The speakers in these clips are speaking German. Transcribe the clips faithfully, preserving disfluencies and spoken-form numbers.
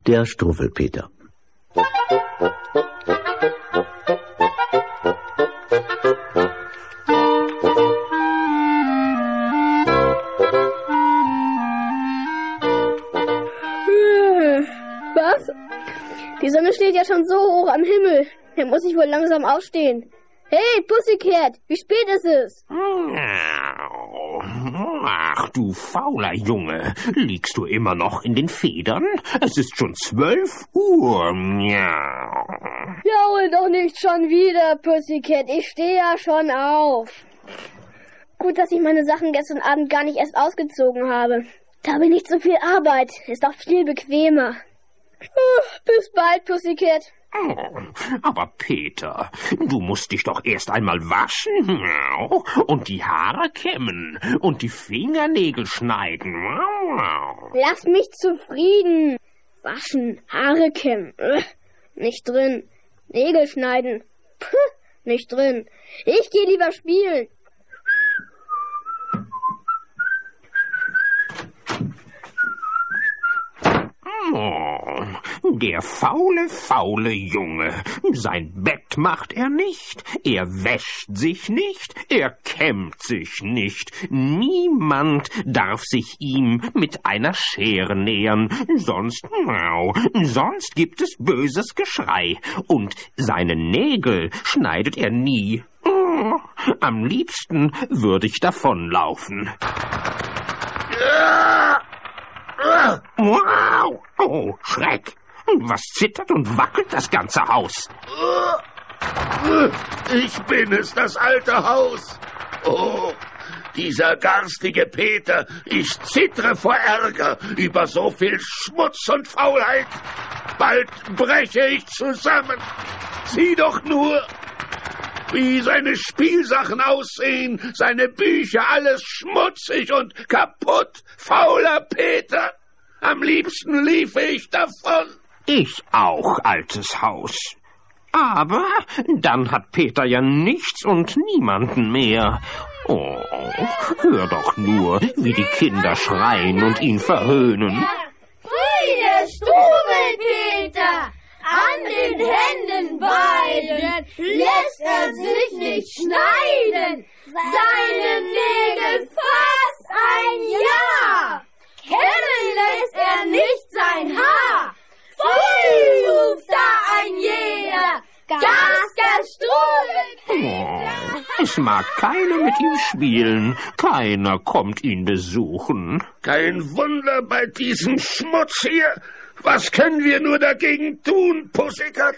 Der Struwwelpeter. Was? Die Sonne steht ja schon so hoch am Himmel. Da muss ich wohl langsam aufstehen. Hey, Pussycat, wie spät ist es? Ach, du fauler Junge, liegst du immer noch in den Federn? Es ist schon zwölf Uhr. Jaul doch nicht schon wieder, Pussycat. Ich stehe ja schon auf. Gut, dass ich meine Sachen gestern Abend gar nicht erst ausgezogen habe. Da habe ich nicht so viel Arbeit. Ist auch viel bequemer. Bis bald, Pussycat. Oh, aber Peter, du musst dich doch erst einmal waschen und die Haare kämmen und die Fingernägel schneiden. Lass mich zufrieden. Waschen, Haare kämmen. Nicht drin. Nägel schneiden. Puh, nicht drin. Ich gehe lieber spielen. Oh, der faule, faule Junge. Sein Bett macht er nicht, er wäscht sich nicht, er kämmt sich nicht. Niemand darf sich ihm mit einer Schere nähern, sonst, au, sonst gibt es böses Geschrei. Und seine Nägel schneidet er nie. Oh, am liebsten würde ich davonlaufen. Wow! Oh, Schreck! Was zittert und wackelt das ganze Haus? Ich bin es, das alte Haus. Oh, dieser garstige Peter. Ich zittere vor Ärger über so viel Schmutz und Faulheit. Bald breche ich zusammen. Sieh doch nur, wie seine Spielsachen aussehen, seine Bücher, alles schmutzig und kaputt. Fauler Peter. Am liebsten liefe ich davon. Ich auch, altes Haus. Aber dann hat Peter ja nichts und niemanden mehr. Oh, hör doch nur, wie die Kinder schreien und ihn verhöhnen. Friede, Struwwelpeter! An den Händen beiden lässt er sich nicht schneiden. Seine Nägel fast ein Jahr. Kämmen lässt er nicht sein Haar. Pfui, ruft da ein jeder. Gasker Struwwelpeter. Oh, es mag keiner mit ihm spielen. Keiner kommt ihn besuchen. Kein Wunder bei diesem Schmutz hier. Was können wir nur dagegen tun, Pussycat?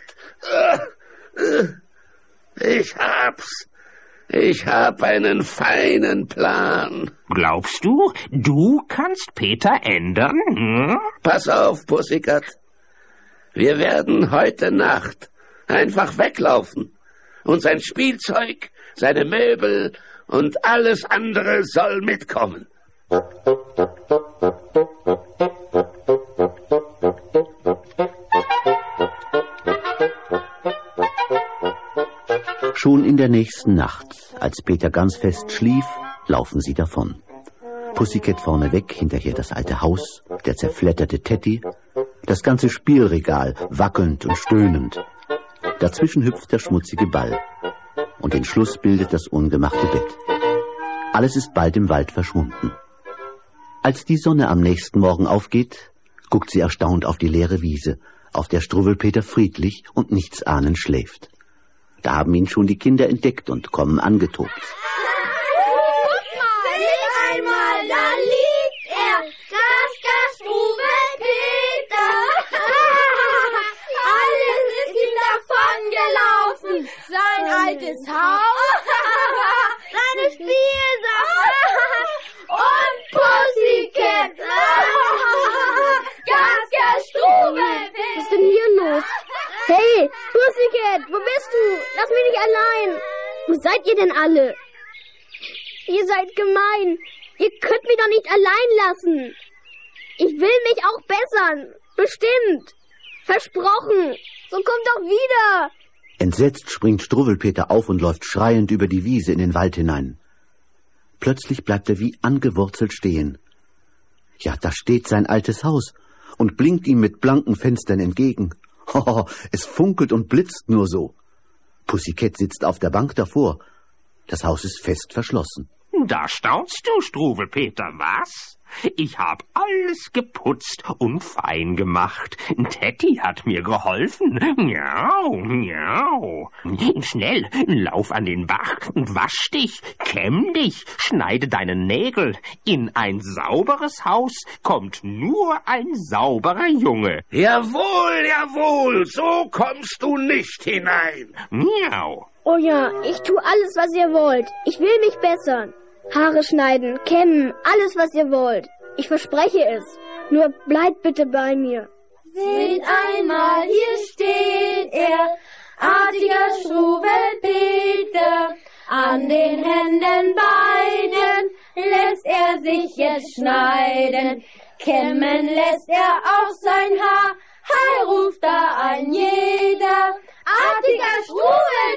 Ich hab's. Ich hab einen feinen Plan. Glaubst du, du kannst Peter ändern? Hm? Pass auf, Pussycat. Wir werden heute Nacht einfach weglaufen. Und sein Spielzeug, seine Möbel und alles andere soll mitkommen. Schon in der nächsten Nacht, als Peter ganz fest schlief, laufen sie davon. Pussycat vorneweg, hinterher das alte Haus, der zerfletterte Teddy, das ganze Spielregal wackelnd und stöhnend. Dazwischen hüpft der schmutzige Ball. Und den Schluss bildet das ungemachte Bett. Alles ist bald im Wald verschwunden. Als die Sonne am nächsten Morgen aufgeht, guckt sie erstaunt auf die leere Wiese, auf der Struwwelpeter friedlich und nichtsahnend schläft. Da haben ihn schon die Kinder entdeckt und kommen angetobt. Guck mal, seht einmal, da liegt er, Gasker Struwwelpeter. Alles ist ihm davongelaufen. Sein altes Haus, seine Spielsachen und Pussycat. Gasker Struwwelpeter. Was ist denn hier los? Hey, Pussycat, wo bist du? Lass mich nicht allein. Wo seid ihr denn alle? Ihr seid gemein. Ihr könnt mich doch nicht allein lassen. Ich will mich auch bessern. Bestimmt. Versprochen. So kommt doch wieder. Entsetzt springt Struwwelpeter auf und läuft schreiend über die Wiese in den Wald hinein. Plötzlich bleibt er wie angewurzelt stehen. Ja, da steht sein altes Haus. und blinkt ihm mit blanken Fenstern entgegen. Oh, es funkelt und blitzt nur so. Pussycat sitzt auf der Bank davor. Das Haus ist fest verschlossen. Da staunst du, Struwelpeter, was? Ich hab alles geputzt und fein gemacht. Teddy hat mir geholfen. Miau, miau. Schnell, lauf an den Bach, wasch dich, kämm dich, schneide deine Nägel. In ein sauberes Haus kommt nur ein sauberer Junge. Jawohl, jawohl, so kommst du nicht hinein. Miau. Oh ja, ich tu alles, was ihr wollt. Ich will mich bessern. Haare schneiden, kämmen, alles, was ihr wollt. Ich verspreche es. Nur bleibt bitte bei mir. Seht einmal, hier steht er, artiger Struwelpeter. An den Händen beiden lässt er sich jetzt schneiden. Kämmen lässt er auch sein Haar, Heil ruft da ein jeder. Artiger Struwelpeter.